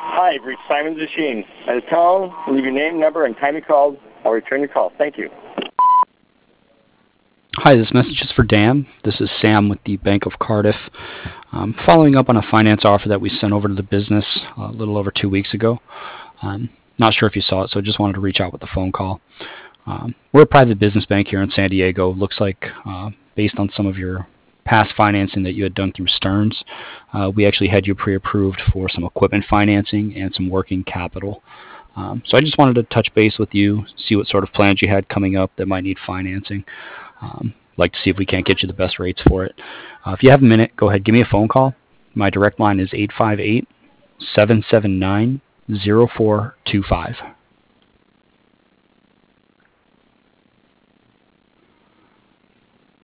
Hi, you've reached Simon's Machine. At the tone, leave your name, number, and time you called. I'll return your call. Thank you. Hi, this message is for Dan. This is Sam with the Bank of Cardiff. Following up on a finance offer that we sent over to the business a little over 2 weeks ago. Not sure if you saw it, so just wanted to reach out with a phone call. We're a private business bank here in San Diego. Looks like based on some of your past financing that you had done through Stearns, we actually had you pre-approved for some equipment financing and some working capital. So I just wanted to touch base with you, see what sort of plans you had coming up that might need financing. Like to see if we can't get you the best rates for it. If you have a minute, go ahead, give me a phone call. My direct line is 858-779-0425.